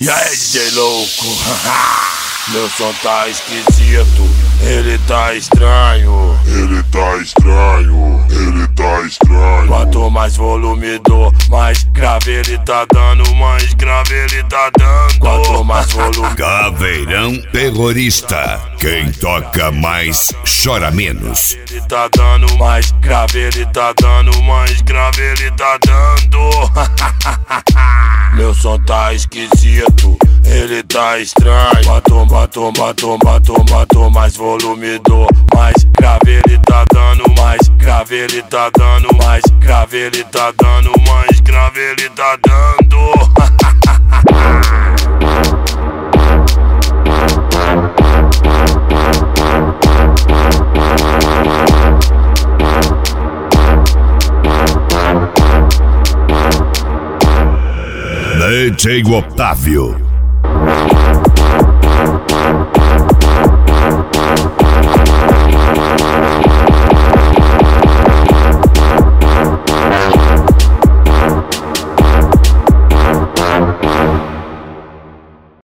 E aí, DJ louco? Meu som tá esquisito, ele tá estranho. Ele tá estranho, ele tá estranho. Quanto mais volume dou, mais grave ele tá dando, mais grave ele tá dando. Quanto mais volume. Caveirão Terrorista, quem toca mais chora menos. Ele tá dando, mais grave ele tá dando, mais grave ele tá dando. Meu som tá esquisito, ele tá estranho. Quanto mais volume dou, mais grave ele tá dando, mais grave ele tá dando, mais grave ele tá dando, mais grave ele tá dando. DJ Otávio.